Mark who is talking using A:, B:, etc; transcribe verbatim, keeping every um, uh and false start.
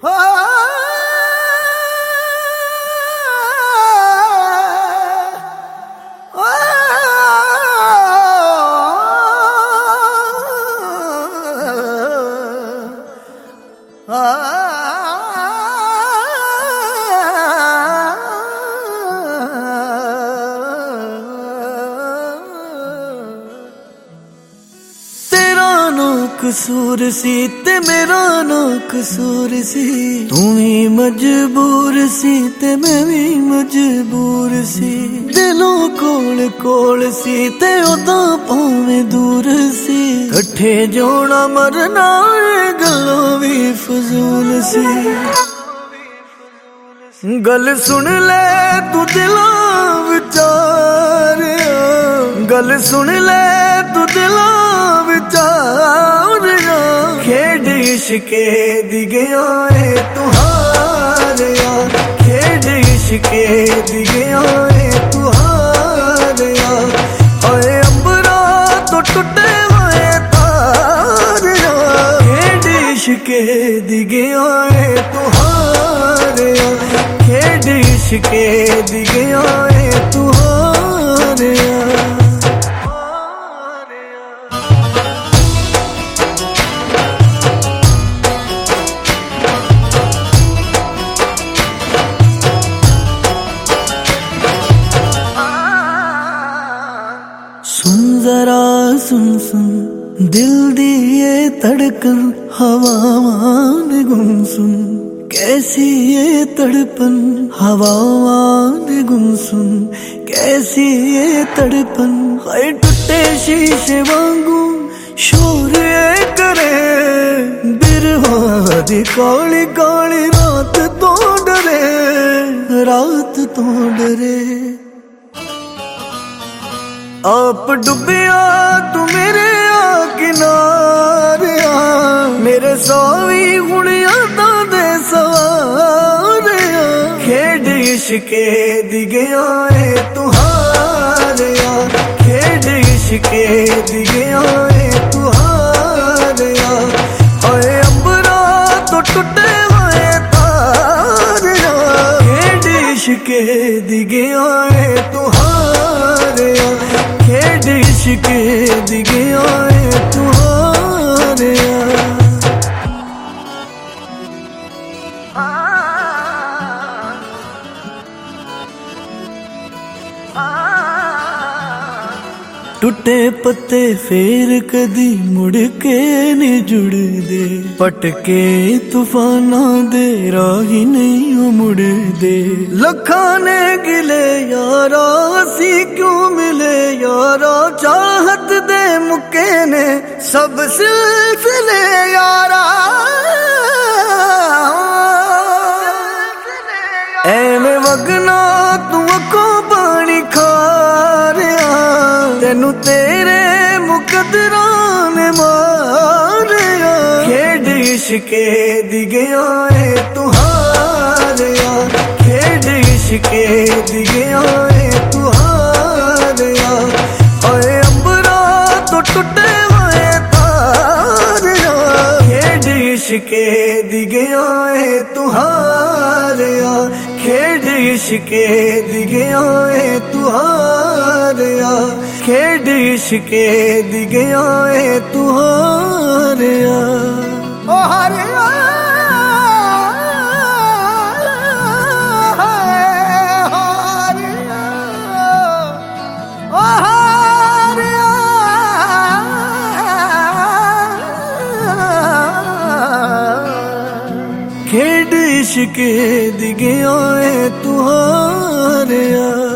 A: कसूर सी ते मेरा ना कसूर सी, तू ही मजबूर सी ते मैं भी मजबूर सी। दिलों कोल कोल सी ते उदा भावें दूर सी, कट्ठे जोना मरना गल्लों भी फजूल सी। गल सुन ले तू दिलों विचार, गल सुन ले तू दिलों विचार। खेड इश्के दी गया है तू हारिया, खेड इश्के दी गया है तू हारिया। ओए अंबरा तो टूटे हुए तारिया, खेड इश्के दी गया है तू हारिया, खेड इश्के दी गया है तू हारिया। सुन जरा सुन सुन दिल दी ये धड़कन, हवावान गुम सुन कैसी ये तड़पन, हवावान गुम सुन कैसी ये तड़पन। हाय टूटे शीशे वांगू शोर ये करे, बिरहा दी काली काली रात तो डरे, रात तो डरे। आप डुबिया तू मेरे आ किनारे आ, मेरे सावी गुड़िया दे सवारे। खेड इश्के दी गया है तू हारिया, खेड इश्के दी गया है तू हारिया। ओए अंबरा तो टूटे हुए तारिया, खेड इश्के दी गया है तू हारिया, खेड इश्के दी गया है तू हारिया। टूटे पत्ते फेर कदी मुड़ के नहीं जुड़ दे, पटके तूफाना दे राही नहीं मुड़ दे। लखा ने गिले यारा सी क्यों मिले यारा, चाहत दे मुके ने सब सिलसिले यारा। एवें वगना तू अखों पानी खा रहा, तेनू तेरे मुकदरा ने मारिया। खेड इश्के दी गया है तू हारिया, खेड इश्के दी गया है तू हारिया। ओए अंबरा तो टूटे हुए तारिया, खेड इश्के दी गया है तू हारिया, खेड इश्के दी गया है तू हारिया, खेड इश्के दी गया है तू हारिया। ओ हारिया खेड इश्के दी गया है तू हारिया।